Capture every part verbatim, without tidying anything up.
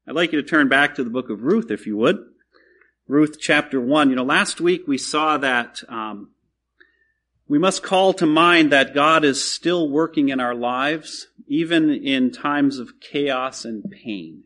I'd like you to turn back to the book of Ruth, if you would. Ruth chapter one. You know, last week we saw that um, we must call to mind that God is still working in our lives, even in times of chaos and pain.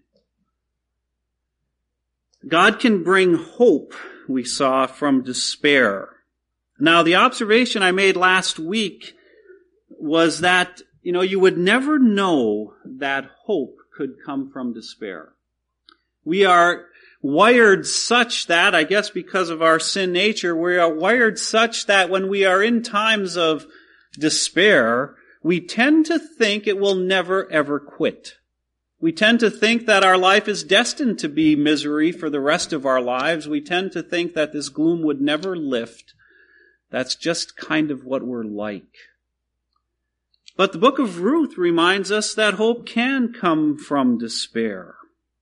God can bring hope, we saw, from despair. Now, the observation I made last week was that, you know, you would never know that hope could come from despair. We are wired such that, I guess because of our sin nature, we are wired such that when we are in times of despair, we tend to think it will never ever quit. We tend to think that our life is destined to be misery for the rest of our lives. We tend to think that this gloom would never lift. That's just kind of what we're like. But the book of Ruth reminds us that hope can come from despair.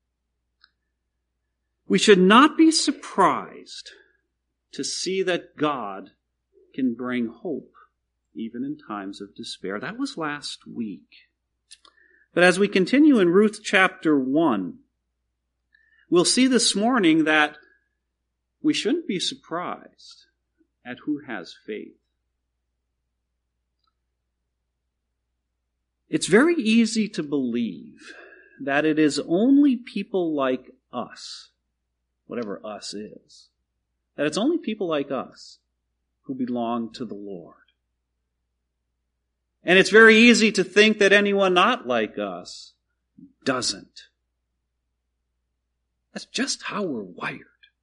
We should not be surprised to see that God can bring hope even in times of despair. That was last week. But as we continue in Ruth chapter one, we'll see this morning that we shouldn't be surprised at who has faith. It's very easy to believe that it is only people like us, whatever us is, that it's only people like us who belong to the Lord. And it's very easy to think that anyone not like us doesn't. That's just how we're wired.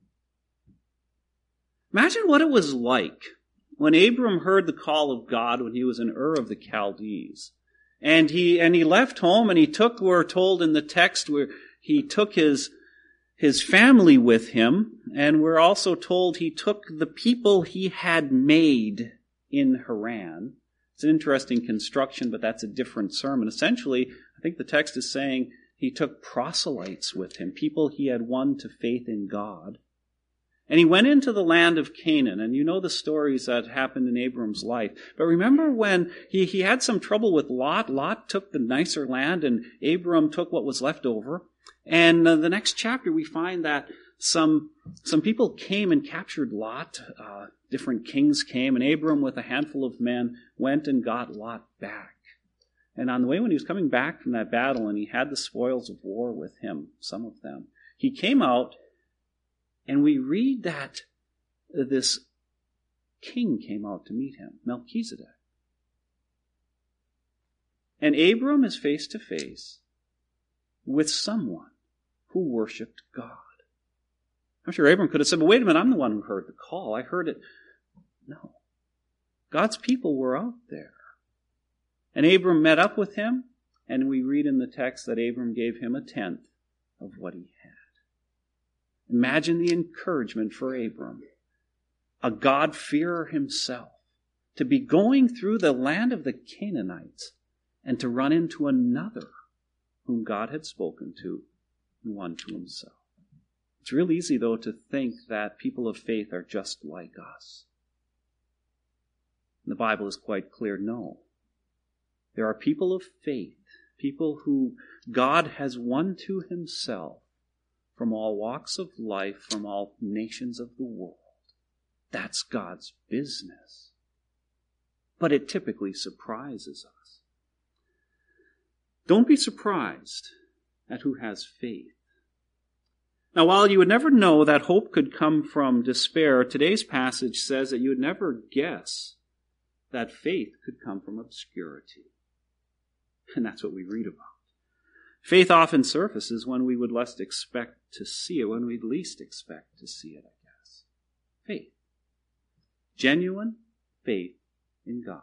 Imagine what it was like when Abram heard the call of God when he was in Ur of the Chaldees. And he and he left home and he took, we're told in the text, where he took his, his family with him. And we're also told he took the people he had made in Haran. It's an interesting construction, but that's a different sermon. Essentially, I think the text is saying he took proselytes with him, people he had won to faith in God. And he went into the land of Canaan, and you know the stories that happened in Abram's life. But remember when he, he had some trouble with Lot? Lot took the nicer land, and Abram took what was left over. And uh, the next chapter we find that some some people came and captured Lot. Uh, different kings came, and Abram with a handful of men went and got Lot back. And on the way when he was coming back from that battle, and he had the spoils of war with him, some of them, he came out, and we read that this king came out to meet him, Melchizedek. And Abram is face to face with someone who worshiped God. I'm sure Abram could have said, but wait a minute, I'm the one who heard the call. I heard it. No. God's people were out there. And Abram met up with him, and we read in the text that Abram gave him a tenth of what he had. Imagine the encouragement for Abram, a God-fearer himself, to be going through the land of the Canaanites and to run into another whom God had spoken to and won to himself. It's real easy, though, to think that people of faith are just like us. And the Bible is quite clear, no. There are people of faith, people who God has won to himself from all walks of life, from all nations of the world. That's God's business. But it typically surprises us. Don't be surprised at who has faith. Now, while you would never know that hope could come from despair, today's passage says that you would never guess that faith could come from obscurity. And that's what we read about. Faith often surfaces when we would least expect to see it, when we'd least expect to see it, I guess. Faith. Genuine faith in God.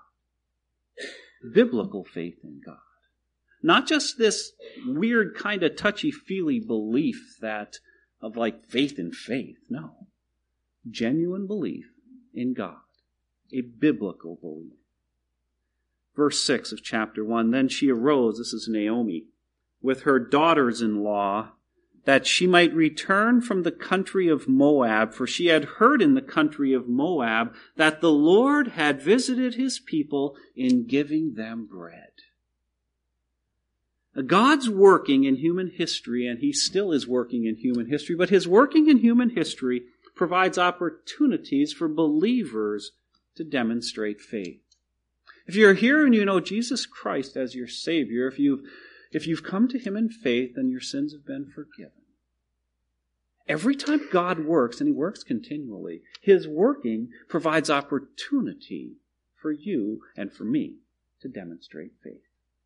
Biblical faith in God. Not just this weird kind of touchy-feely belief that of like faith in faith. No. Genuine belief in God. A biblical belief. Verse six of chapter one, then she arose, this is Naomi, with her daughters-in-law, that she might return from the country of Moab, for she had heard in the country of Moab that the Lord had visited his people in giving them bread. God's working in human history, and he still is working in human history, but his working in human history provides opportunities for believers to demonstrate faith. If you're here and you know Jesus Christ as your Savior, if you've, if you've come to him in faith, then your sins have been forgiven. Every time God works, and he works continually, his working provides opportunity for you and for me to demonstrate faith.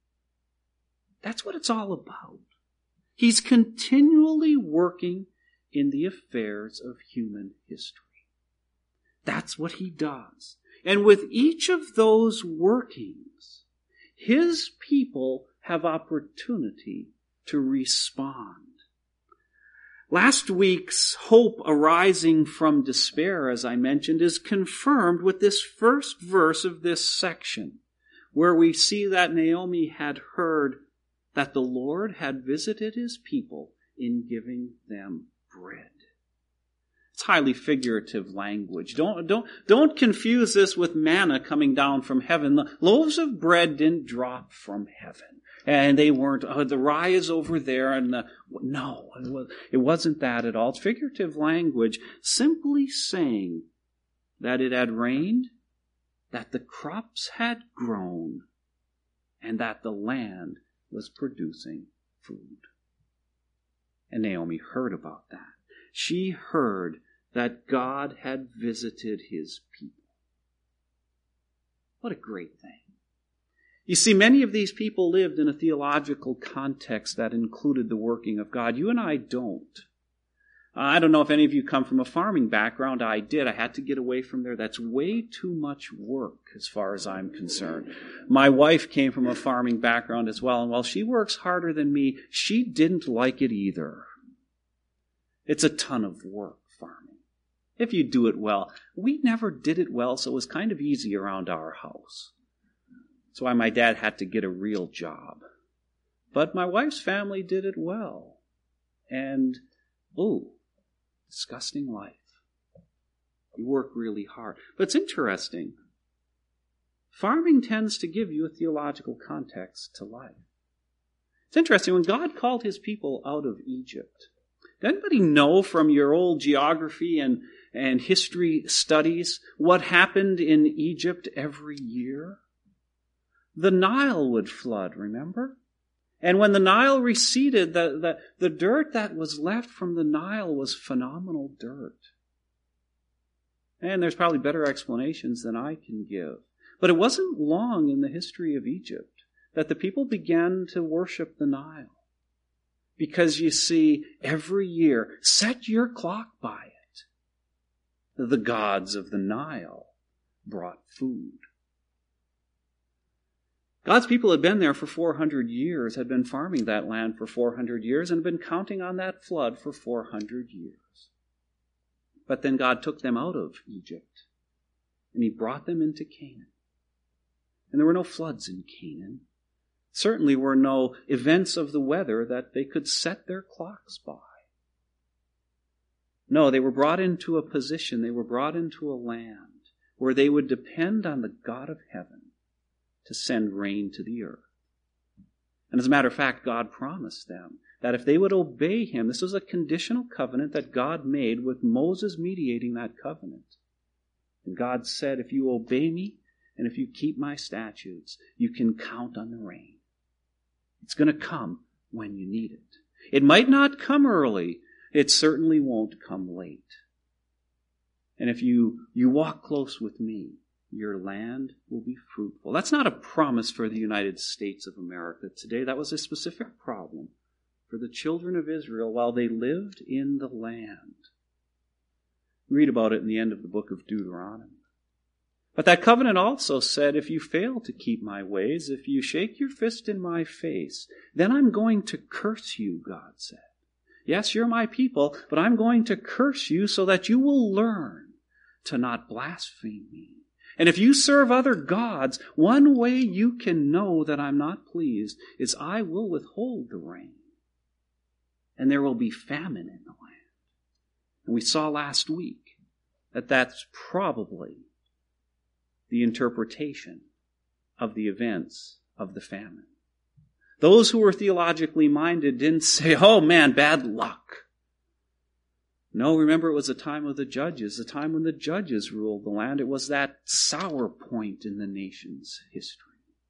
That's what it's all about. He's continually working in the affairs of human history. That's what he does. And with each of those workings, his people have opportunity to respond. Last week's hope arising from despair, as I mentioned, is confirmed with this first verse of this section, where we see that Naomi had heard that the Lord had visited his people in giving them bread. It's highly figurative language. Don't, don't, don't confuse this with manna coming down from heaven. The loaves of bread didn't drop from heaven. And they weren't, oh, the rye is over there. And the, no, it, was, it wasn't that at all. It's figurative language, simply saying that it had rained, that the crops had grown, and that the land was producing food. And Naomi heard about that. She heard that God had visited his people. What a great thing. You see, many of these people lived in a theological context that included the working of God. You and I don't. I don't know if any of you come from a farming background. I did. I had to get away from there. That's way too much work as far as I'm concerned. My wife came from a farming background as well, and while she works harder than me, she didn't like it either. It's a ton of work, farming. If you do it well. We never did it well, so it was kind of easy around our house. That's why my dad had to get a real job. But my wife's family did it well. And, ooh, disgusting life. You work really hard. But it's interesting. Farming tends to give you a theological context to life. It's interesting. When God called his people out of Egypt, does anybody know from your old geography and, and history studies what happened in Egypt every year? The Nile would flood, remember? And when the Nile receded, the, the, the dirt that was left from the Nile was phenomenal dirt. And there's probably better explanations than I can give. But it wasn't long in the history of Egypt that the people began to worship the Nile. Because you see, every year, set your clock by it. The gods of the Nile brought food. God's people had been there for four hundred years, had been farming that land for four hundred years, and had been counting on that flood for four hundred years. But then God took them out of Egypt, and he brought them into Canaan. And there were no floods in Canaan. Certainly were no events of the weather that they could set their clocks by. No, they were brought into a position, they were brought into a land where they would depend on the God of heaven to send rain to the earth. And as a matter of fact, God promised them that if they would obey him, this was a conditional covenant that God made with Moses mediating that covenant. And God said, if you obey me and if you keep my statutes, you can count on the rain. It's going to come when you need it. It might not come early. It certainly won't come late. And if you, you walk close with me, your land will be fruitful. That's not a promise for the United States of America today. That was a specific problem for the children of Israel while they lived in the land. We read about it in the end of the book of Deuteronomy. But that covenant also said, if you fail to keep my ways, if you shake your fist in my face, then I'm going to curse you, God said. Yes, you're my people, but I'm going to curse you so that you will learn to not blaspheme me. And if you serve other gods, one way you can know that I'm not pleased is I will withhold the rain. And there will be famine in the land. And we saw last week that that's probably the interpretation of the events of the famine. Those who were theologically minded didn't say, oh man, bad luck. No, remember it was a time of the judges, a time when the judges ruled the land. It was that sour point in the nation's history.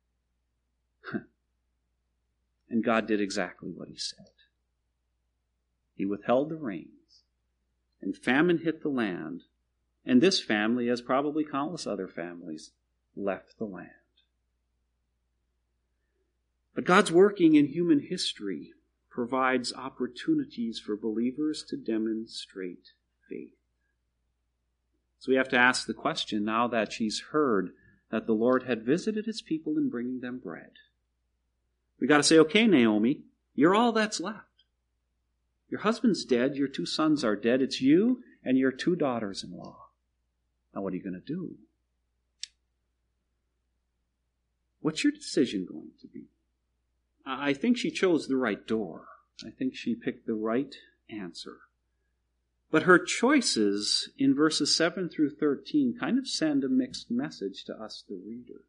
And God did exactly what he said. He withheld the rains, and famine hit the land, and this family, as probably countless other families, left the land. But God's working in human history provides opportunities for believers to demonstrate faith. So we have to ask the question, now that she's heard that the Lord had visited his people in bringing them bread. We got to say, okay, Naomi, you're all that's left. Your husband's dead, your two sons are dead, it's you and your two daughters-in-law. Now what are you going to do? What's your decision going to be? I think she chose the right door. I think she picked the right answer. But her choices in verses seven through thirteen kind of send a mixed message to us, the readers.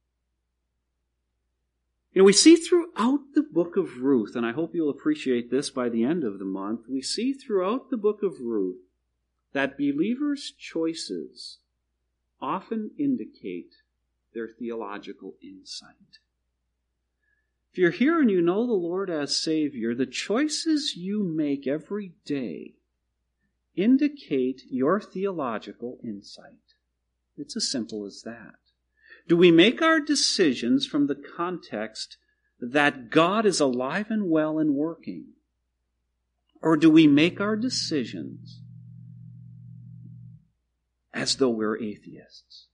You know, we see throughout the book of Ruth, and I hope you'll appreciate this by the end of the month, we see throughout the book of Ruth that believers' choices often indicate their theological insight. If you're here and you know the Lord as Savior, the choices you make every day indicate your theological insight. It's as simple as that. Do we make our decisions from the context that God is alive and well and working? Or do we make our decisions as though we're atheists?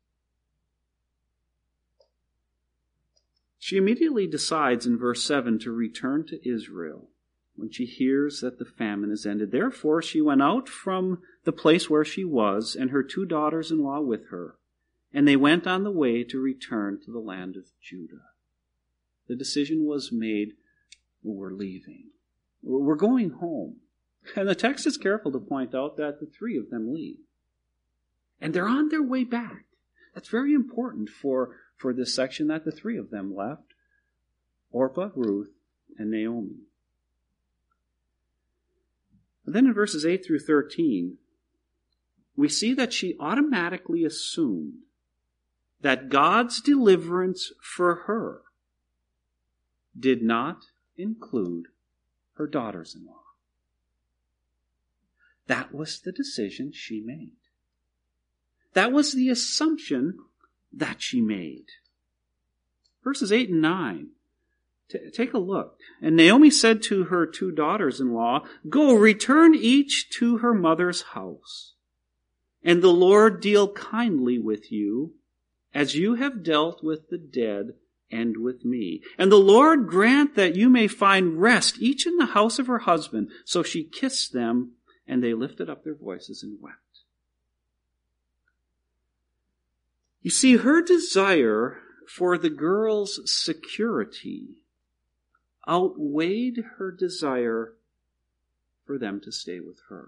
She immediately decides in verse seven to return to Israel when she hears that the famine is ended. Therefore, she went out from the place where she was, and her two daughters-in-law with her, and they went on the way to return to the land of Judah. The decision was made, we're leaving. We're going home. And the text is careful to point out that the three of them leave. And they're on their way back. That's very important for, for this section, that the three of them left. Orpah, Ruth, and Naomi. And then in verses eight through thirteen, we see that she automatically assumed that God's deliverance for her did not include her daughters-in-law. That was the decision she made. That was the assumption that she made. Verses eight and nine. T- take a look. And Naomi said to her two daughters-in-law, "Go, return each to her mother's house, and the Lord deal kindly with you, as you have dealt with the dead and with me. And the Lord grant that you may find rest, each in the house of her husband." So she kissed them, and they lifted up their voices and wept. You see, her desire for the girl's security outweighed her desire for them to stay with her.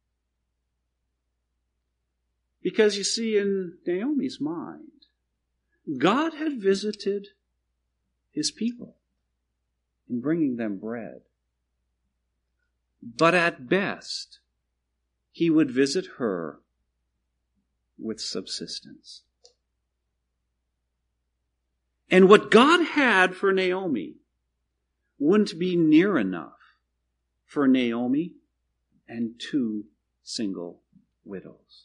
Because you see, in Naomi's mind, God had visited his people in bringing them bread. But at best, he would visit her with subsistence. And what God had for Naomi wouldn't be near enough for Naomi and two single widows.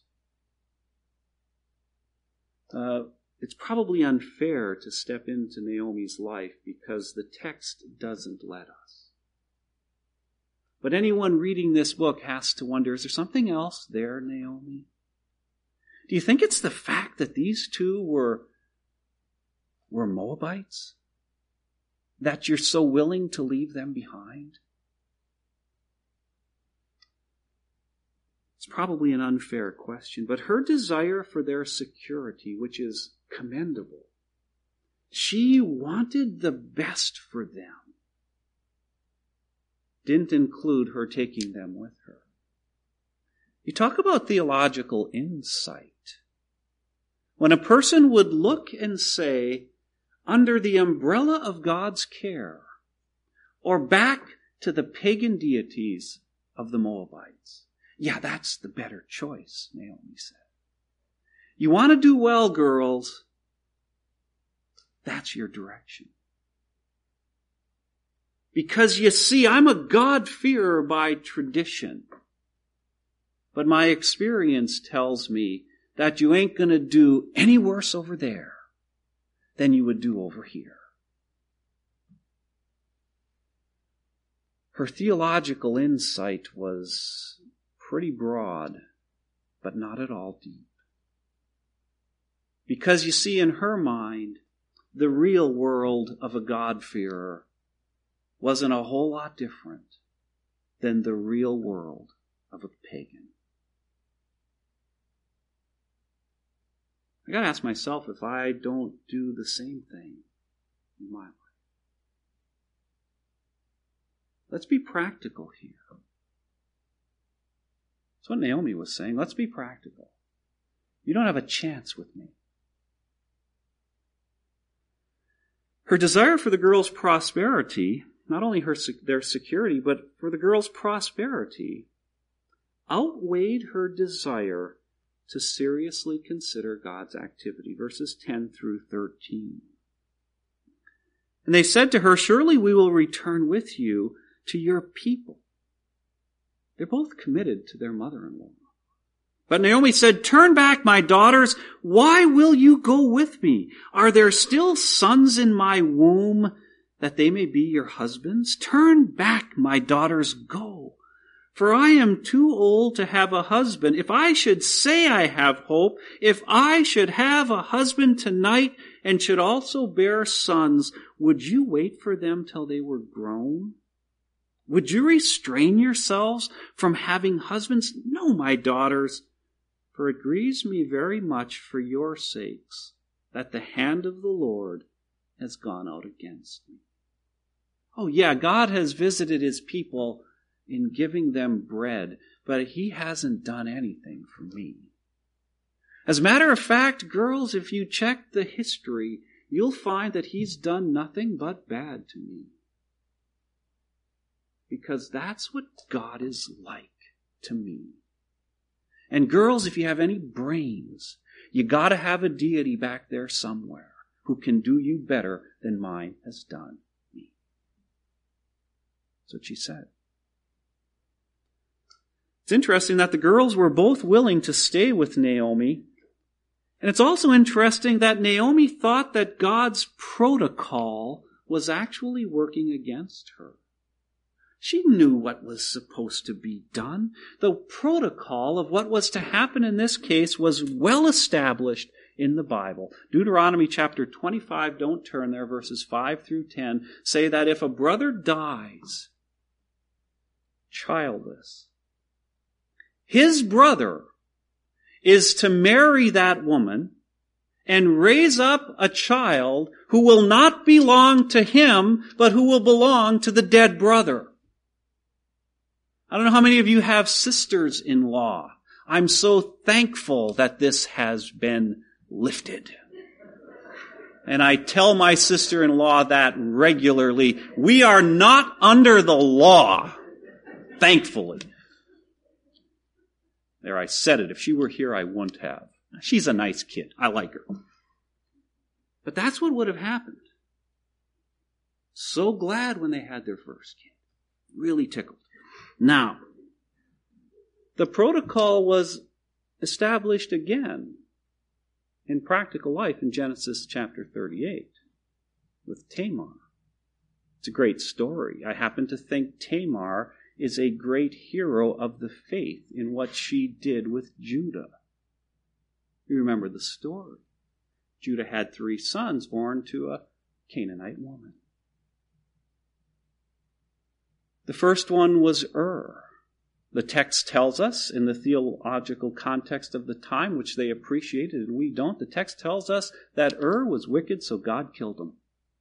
Uh, it's probably unfair to step into Naomi's life because the text doesn't let us. But anyone reading this book has to wonder, is there something else there, Naomi? Do you think it's the fact that these two were, were Moabites? That you're so willing to leave them behind? It's probably an unfair question, but her desire for their security, which is commendable, she wanted the best for them, didn't include her taking them with her. You talk about theological insight. When a person would look and say, under the umbrella of God's care, or back to the pagan deities of the Moabites? Yeah, that's the better choice, Naomi said. You want to do well, girls? That's your direction. Because you see, I'm a God-fearer by tradition. But my experience tells me that you ain't going to do any worse over there than you would do over here. Her theological insight was pretty broad, but not at all deep. Because you see, in her mind, the real world of a God-fearer wasn't a whole lot different than the real world of a pagan. I gotta ask myself if I don't do the same thing in my life. Let's be practical here. That's what Naomi was saying. Let's be practical. You don't have a chance with me. Her desire for the girls' prosperity, not only her their security, but for the girls' prosperity, outweighed her desire to seriously consider God's activity. Verses ten through thirteen. And they said to her, surely we will return with you to your people. They're both committed to their mother-in-law. But Naomi said, turn back, my daughters. Why will you go with me? Are there still sons in my womb that they may be your husbands? Turn back, my daughters, go. For I am too old to have a husband. If I should say I have hope, if I should have a husband tonight and should also bear sons, would you wait for them till they were grown? Would you restrain yourselves from having husbands? No, my daughters. For it grieves me very much for your sakes that the hand of the Lord has gone out against me. Oh yeah, God has visited his people in giving them bread, but he hasn't done anything for me. As a matter of fact, girls, if you check the history, you'll find that he's done nothing but bad to me. Because that's what God is like to me. And girls, if you have any brains, you gotta have a deity back there somewhere who can do you better than mine has done me. That's what she said. It's interesting that the girls were both willing to stay with Naomi. And it's also interesting that Naomi thought that God's protocol was actually working against her. She knew what was supposed to be done. The protocol of what was to happen in this case was well established in the Bible. Deuteronomy chapter twenty-five, don't turn there, verses five through ten, say that if a brother dies childless, his brother is to marry that woman and raise up a child who will not belong to him, but who will belong to the dead brother. I don't know how many of you have sisters-in-law. I'm so thankful that this has been lifted. And I tell my sister-in-law that regularly. We are not under the law, thankfully. There, I said it. If she were here, I wouldn't have. She's a nice kid. I like her. But that's what would have happened. So glad when they had their first kid. Really tickled. Now, the protocol was established again in practical life in Genesis chapter thirty-eight with Tamar. It's a great story. I happen to think Tamar is a great hero of the faith in what she did with Judah. You remember the story. Judah had three sons born to a Canaanite woman. The first one was Ur. The text tells us, in the theological context of the time, which they appreciated and we don't, the text tells us that Ur was wicked, so God killed him.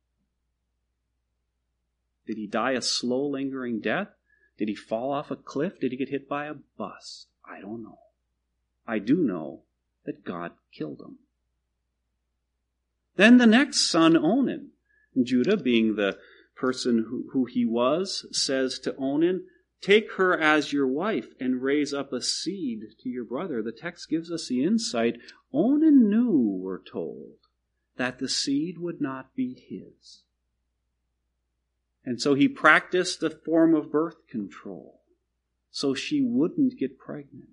Did he die a slow, lingering death? Did he fall off a cliff? Did he get hit by a bus? I don't know. I do know that God killed him. Then the next son, Onan. Judah, being the person who, who he was, says to Onan, take her as your wife and raise up a seed to your brother. The text gives us the insight. Onan knew, we're told, that the seed would not be his. And so he practiced a form of birth control so she wouldn't get pregnant.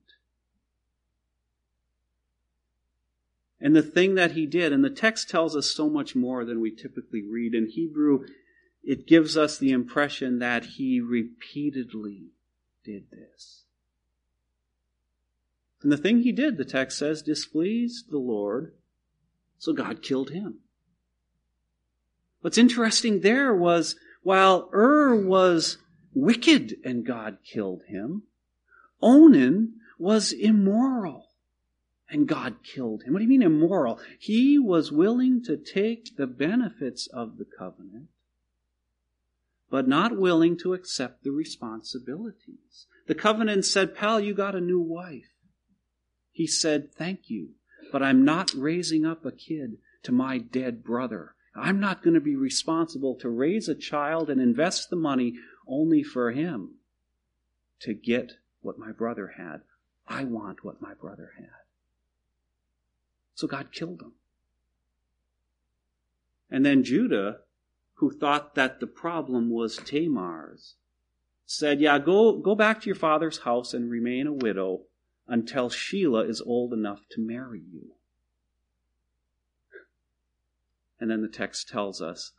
And the thing that he did, and the text tells us so much more than we typically read. In Hebrew, it gives us the impression that he repeatedly did this. And the thing he did, the text says, displeased the Lord, so God killed him. What's interesting there was, while Ur was wicked and God killed him, Onan was immoral and God killed him. What do you mean immoral? He was willing to take the benefits of the covenant, but not willing to accept the responsibilities. The covenant said, pal, you got a new wife. He said, thank you, but I'm not raising up a kid to my dead brother. I'm not going to be responsible to raise a child and invest the money only for him to get what my brother had. I want what my brother had. So God killed him. And then Judah, who thought that the problem was Tamar's, said, yeah, go, go back to your father's house and remain a widow until Shelah is old enough to marry you. And then the text tells us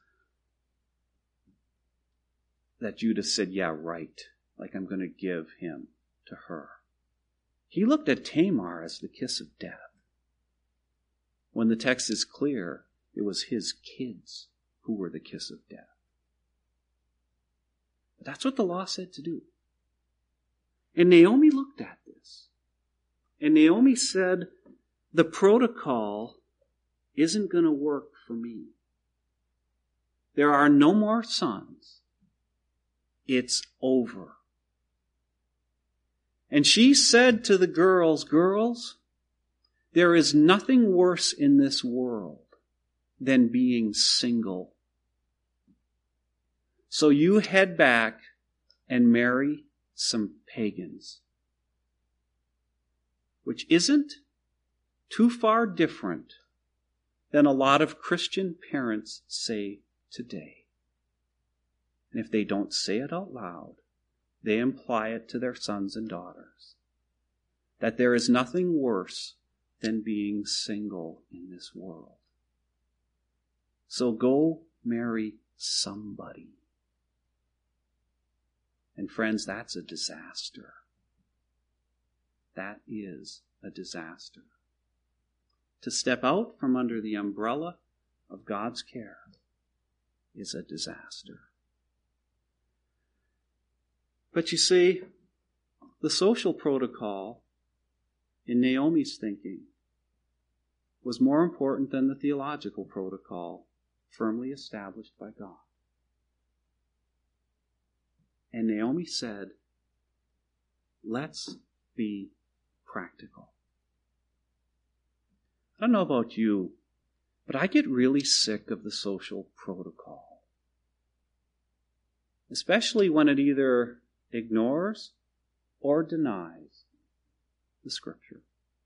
that Judah said, yeah, right, like I'm going to give him to her. He looked at Tamar as the kiss of death, when the text is clear, it was his kids who were the kiss of death. But that's what the law said to do. And Naomi looked at this. And Naomi said, the protocol isn't going to work for me. There are no more sons. It's over. And she said to the girls, girls, there is nothing worse in this world than being single. So you head back and marry some pagans. Which isn't too far different than a lot of Christian parents say today. And if they don't say it out loud, they imply it to their sons and daughters. That there is nothing worse than being single in this world. So go marry somebody. And friends, that's a disaster. That is a disaster. To step out from under the umbrella of God's care is a disaster. But you see, the social protocol in Naomi's thinking was more important than the theological protocol firmly established by God. And Naomi said, let's be practical. I don't know about you, but I get really sick of the social protocol. Especially when it either ignores or denies the Scripture.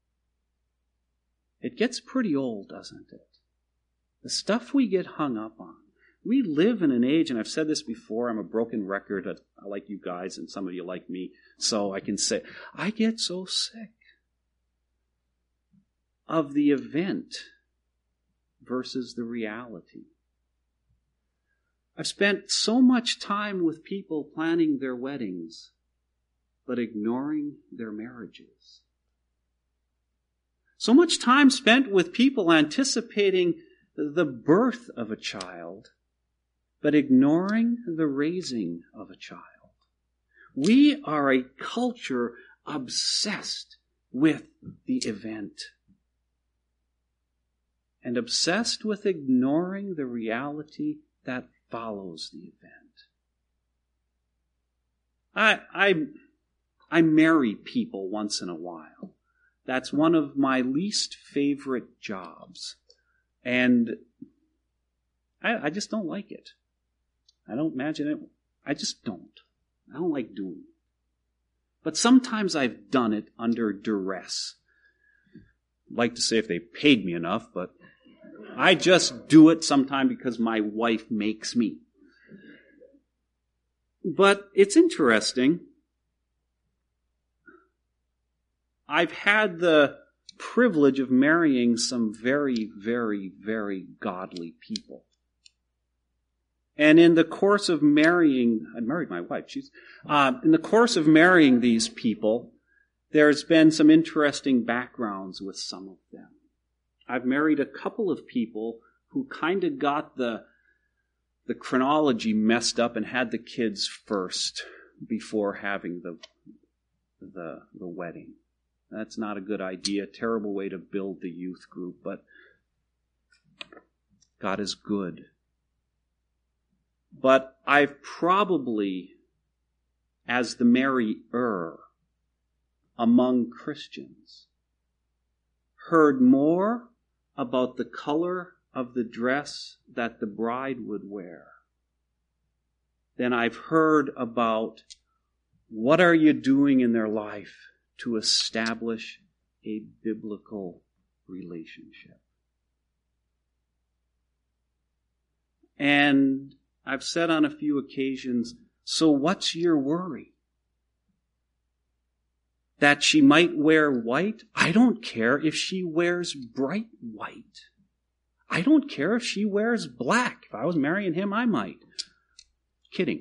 It gets pretty old, doesn't it? The stuff we get hung up on. We live in an age, and I've said this before, I'm a broken record. I like you guys, and some of you like me, so I can say, I get so sick of the event versus the reality. I've spent so much time with people planning their weddings, but ignoring their marriages. So much time spent with people anticipating the birth of a child, but ignoring the raising of a child. We are a culture obsessed with the event and obsessed with ignoring the reality that follows the event. I, I, I marry people once in a while. That's one of my least favorite jobs. And I, I just don't like it. I don't imagine it. I just don't. I don't like doing it. But sometimes I've done it under duress. I'd like to say if they paid me enough, but I just do it sometime because my wife makes me. But it's interesting. I've had the privilege of marrying some very, very, very godly people. And in the course of marrying, I married my wife, she's, uh, in the course of marrying these people, there's been some interesting backgrounds with some of them. I've married a couple of people who kind of got the, the chronology messed up and had the kids first before having the, the, the wedding. That's not a good idea. Terrible way to build the youth group, but God is good. But I've probably, as the marrier among Christians, heard more about the color of the dress that the bride would wear than I've heard about what are you doing in their life to establish a biblical relationship. And I've said on a few occasions, so what's your worry? That she might wear white? I don't care if she wears bright white. I don't care if she wears black. If I was marrying him, I might. Kidding.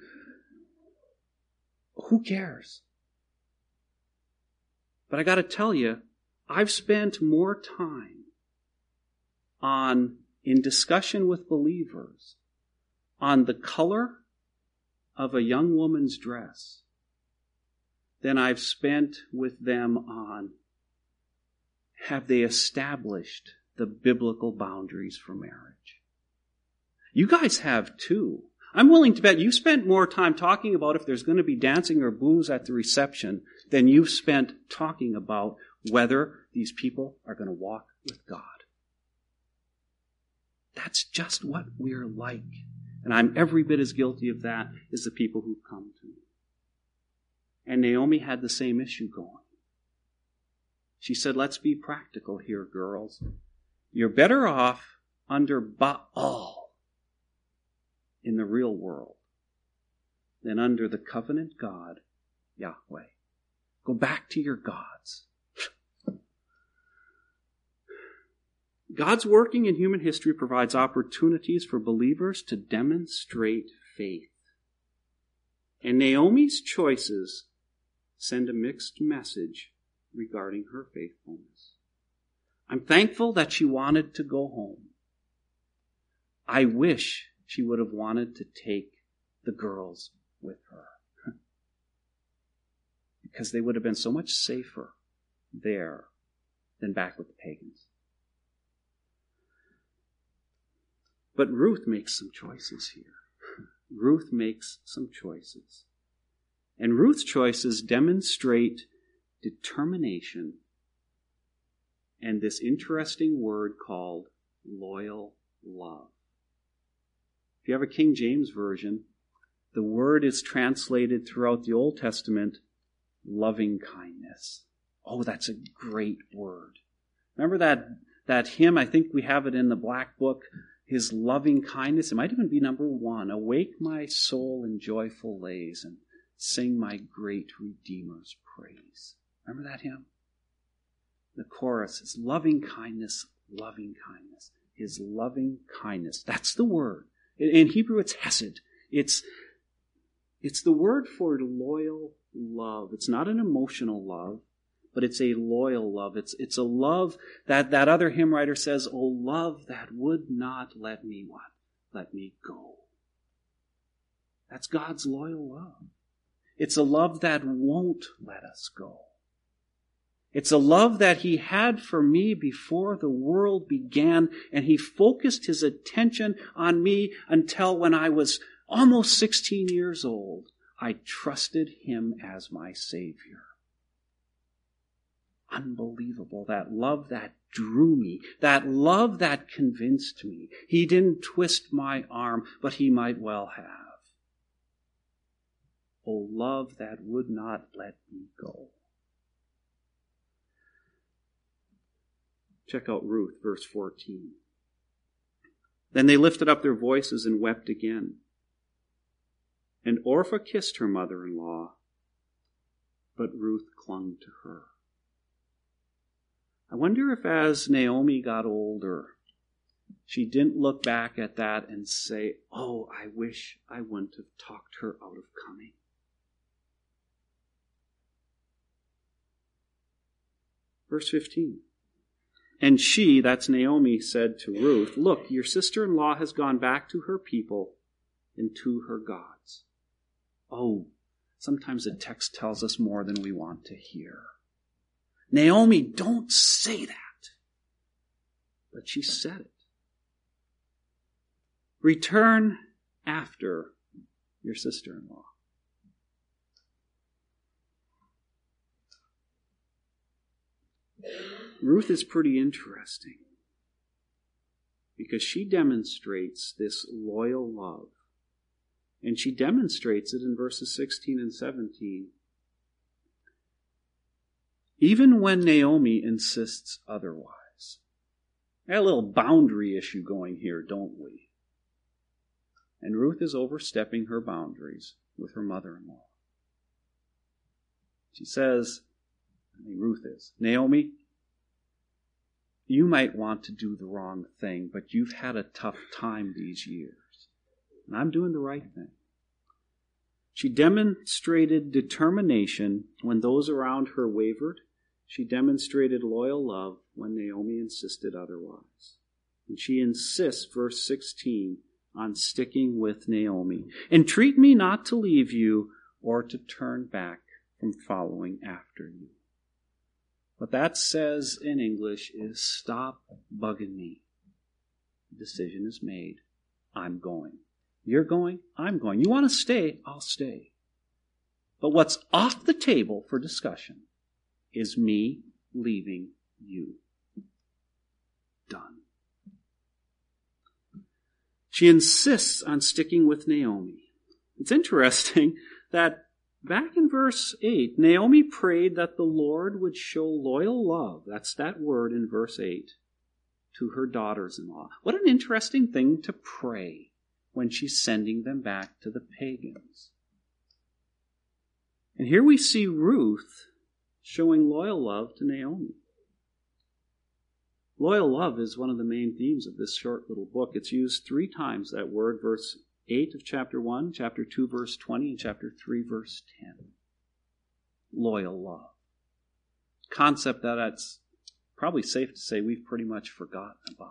Who cares? But I got to tell you, I've spent more time on, in discussion with believers, on the color of a young woman's dress than I've spent with them on, have they established the biblical boundaries for marriage? You guys have too. I'm willing to bet you spent more time talking about if there's going to be dancing or booze at the reception than you've spent talking about whether these people are going to walk with God. That's just what we're like. And I'm every bit as guilty of that as the people who've come to me. And Naomi had the same issue going. She said, let's be practical here, girls. You're better off under Baal in the real world than under the covenant God, Yahweh. Go back to your gods. God's working in human history provides opportunities for believers to demonstrate faith. And Naomi's choices send a mixed message regarding her faithfulness. I'm thankful that she wanted to go home. I wish she would have wanted to take the girls with her. Because they would have been so much safer there than back with the pagans. But Ruth makes some choices here. Ruth makes some choices. And Ruth's choices demonstrate determination and this interesting word called loyal love. If you have a King James Version, the word is translated throughout the Old Testament, loving kindness. Oh, that's a great word. Remember that, that hymn? I think we have it in the Black Book. His loving kindness. It might even be number one. Awake my soul in joyful lays and sing my great Redeemer's praise. Remember that hymn? The chorus is loving kindness, loving kindness. His loving kindness. That's the word. In Hebrew, it's hesed. It's, it's the word for loyal love. It's not an emotional love, but it's a loyal love. It's, it's a love that that other hymn writer says, oh, love that would not let me what? Let me go. That's God's loyal love. It's a love that won't let us go. It's a love that he had for me before the world began, and he focused his attention on me until when I was almost sixteen years old, I trusted him as my Savior. unbelievable. That love that drew me. That love that convinced me. He didn't twist my arm, but he might well have. Oh, love that would not let me go. Check out Ruth, verse fourteen. Then they lifted up their voices and wept again. And Orpah kissed her mother-in-law, but Ruth clung to her. I wonder if as Naomi got older, she didn't look back at that and say, oh, I wish I wouldn't have talked her out of coming. Verse fifteen. And she, that's Naomi, said to Ruth, look, your sister-in-law has gone back to her people and to her gods. Oh, sometimes the text tells us more than we want to hear. Naomi, don't say that. But she said it. Return after your sister-in-law. Ruth is pretty interesting because she demonstrates this loyal love. And she demonstrates it in verses sixteen and seventeen. Even when Naomi insists otherwise. We got a little boundary issue going here, don't we? And Ruth is overstepping her boundaries with her mother-in-law. She says, I mean, Ruth is, Naomi, you might want to do the wrong thing, but you've had a tough time these years. And I'm doing the right thing. She demonstrated determination when those around her wavered. She demonstrated loyal love when Naomi insisted otherwise. And she insists, verse sixteen, on sticking with Naomi. Entreat me not to leave you or to turn back from following after you. What that says in English is, stop bugging me. The decision is made. I'm going. You're going, I'm going. You want to stay, I'll stay. But what's off the table for discussion is me leaving you. Done. She insists on sticking with Naomi. It's interesting that back in verse eight, Naomi prayed that the Lord would show loyal love, that's that word in verse eight, to her daughters-in-law. What an interesting thing to pray when she's sending them back to the pagans. And here we see Ruth showing loyal love to Naomi. Loyal love is one of the main themes of this short little book. It's used three times, that word, verse eight of chapter one, chapter two, verse twenty, and chapter three, verse ten. Loyal love. Concept that it's probably safe to say we've pretty much forgotten about.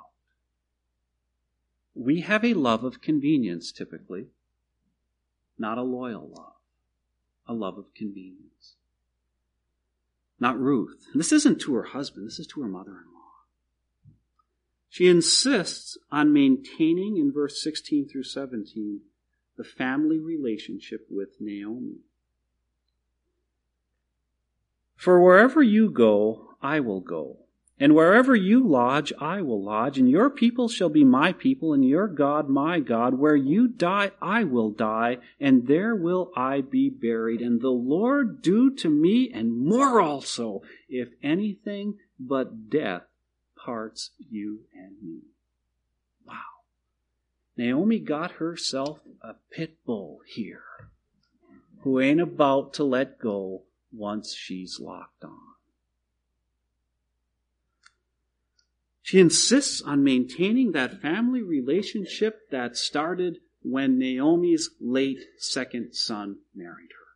We have a love of convenience, typically, not a loyal love, a love of convenience. Not Ruth. And this isn't to her husband, this is to her mother-in-law. She insists on maintaining, in verse sixteen through seventeen, the family relationship with Naomi. For wherever you go, I will go. And wherever you lodge, I will lodge. And your people shall be my people, and your God my God. Where you die, I will die, and there will I be buried. And the Lord do to me, and more also, if anything but death parts you and me. Wow. Naomi got herself a pit bull here who ain't about to let go once she's locked on. She insists on maintaining that family relationship that started when Naomi's late second son married her.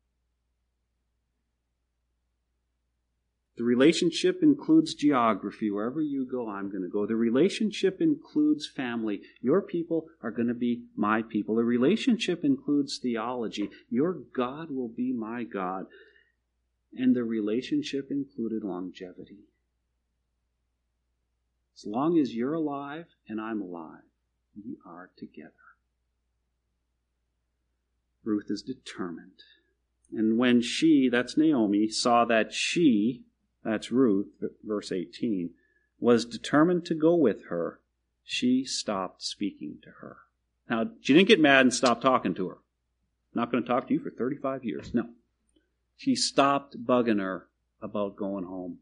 The relationship includes geography. Wherever you go, I'm going to go. The relationship includes family. Your people are going to be my people. The relationship includes theology. Your God will be my God. And the relationship included longevity. As long as you're alive and I'm alive, we are together. Ruth is determined. And when she, that's Naomi, saw that she that's Ruth, verse eighteen, was determined to go with her, she stopped speaking to her. Now, she didn't get mad and stop talking to her. Not going to talk to you for thirty-five years. No. She stopped bugging her about going home.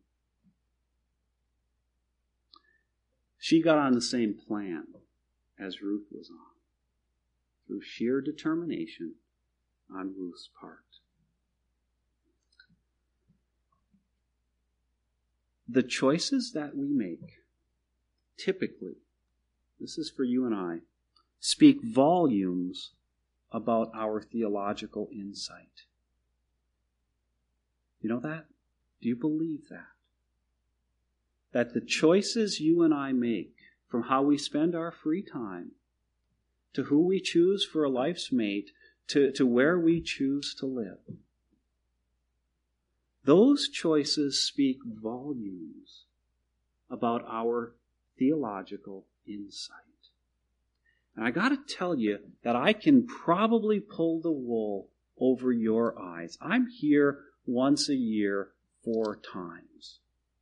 She got on the same plan as Ruth was on, through sheer determination on Ruth's part. The choices that we make, typically, this is for you and I, speak volumes about our theological insight. You know that? Do you believe that? That the choices you and I make, from how we spend our free time, to who we choose for a life's mate, to, to where we choose to live, those choices speak volumes about our theological insight. And I got to tell you that I can probably pull the wool over your eyes. I'm here once a year, four times.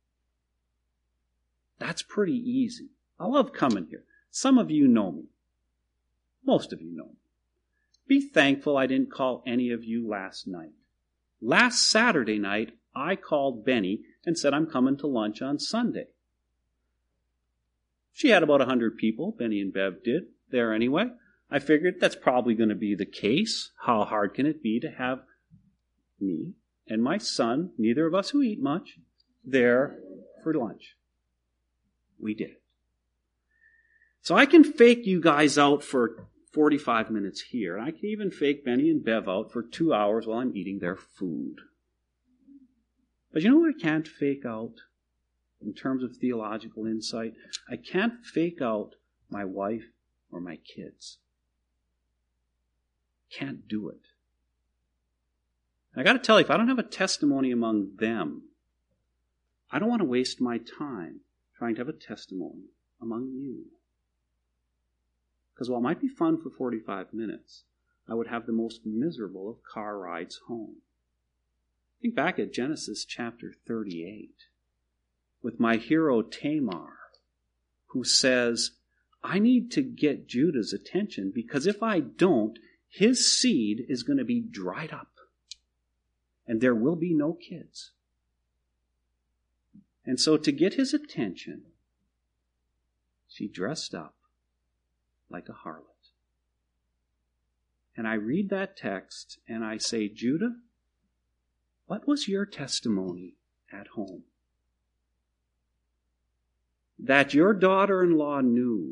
That's pretty easy. I love coming here. Some of you know me. Most of you know me. Be thankful I didn't call any of you last night. Last Saturday night, I called Benny and said I'm coming to lunch on Sunday. She had about one hundred people, Benny and Bev did, there anyway. I figured that's probably going to be the case. How hard can it be to have me and my son, neither of us who eat much, there for lunch? We did it. So I can fake you guys out for forty-five minutes here, and I can even fake Benny and Bev out for two hours while I'm eating their food. But you know what I can't fake out in terms of theological insight? I can't fake out my wife or my kids. Can't do it. I got to tell you, if I don't have a testimony among them, I don't want to waste my time trying to have a testimony among you. Because while it might be fun for forty-five minutes, I would have the most miserable of car rides home. Think back at Genesis chapter thirty-eight with my hero Tamar, who says, I need to get Judah's attention because if I don't, his seed is going to be dried up and there will be no kids. And so to get his attention, she dressed up like a harlot. And I read that text and I say, Judah, what was your testimony at home? That your daughter-in-law knew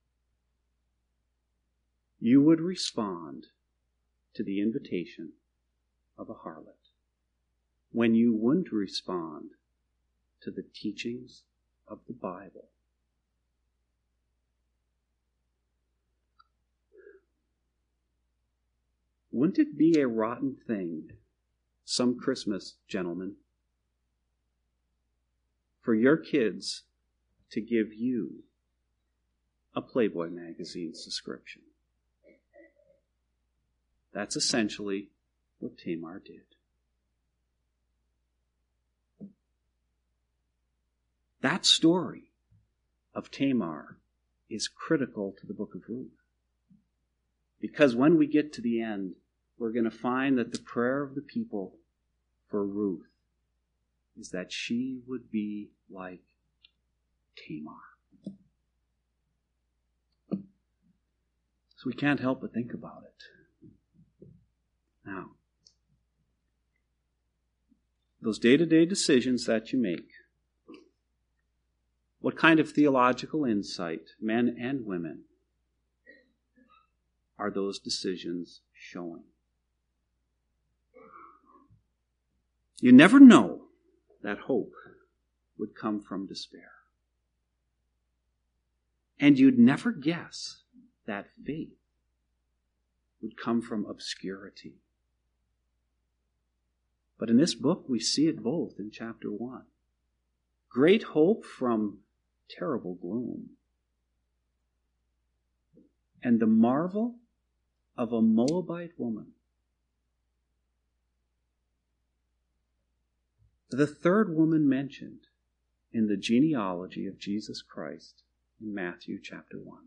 you would respond to the invitation of a harlot when you wouldn't respond to the teachings of the Bible. Wouldn't it be a rotten thing, some Christmas, gentlemen, for your kids to give you a Playboy magazine subscription? That's essentially what Tamar did. That story of Tamar is critical to the book of Ruth. Because when we get to the end, we're going to find that the prayer of the people for Ruth is that she would be like Tamar. So we can't help but think about it. Now, those day-to-day decisions that you make, what kind of theological insight, men and women, are those decisions showing? You never know that hope would come from despair. And you'd never guess that faith would come from obscurity. But in this book, we see it both in chapter one. Great hope from terrible gloom. And the marvel of a Moabite woman The third woman mentioned in the genealogy of Jesus Christ in Matthew chapter one.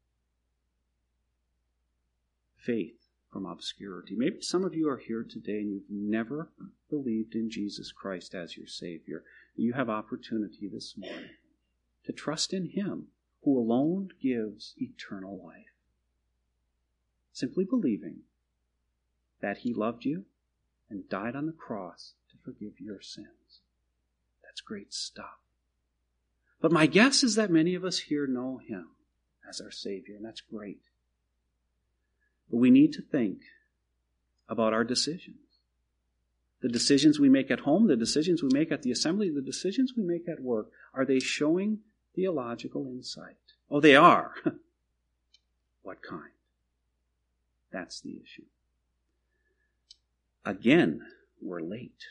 Faith from obscurity. Maybe some of you are here today and you've never believed in Jesus Christ as your Savior. You have opportunity this morning to trust in Him who alone gives eternal life. Simply believing that He loved you and died on the cross to forgive your sins. That's great stuff. But my guess is that many of us here know Him as our Savior, and that's great. But we need to think about our decisions. The decisions we make at home, the decisions we make at the assembly, the decisions we make at work, are they showing theological insight? Oh, they are. What kind? That's the issue. Again, we're late.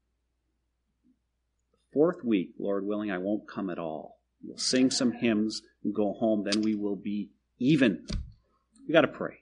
The fourth week, Lord willing, I won't come at all. We'll sing some hymns and go home, then we will be even. We got to pray.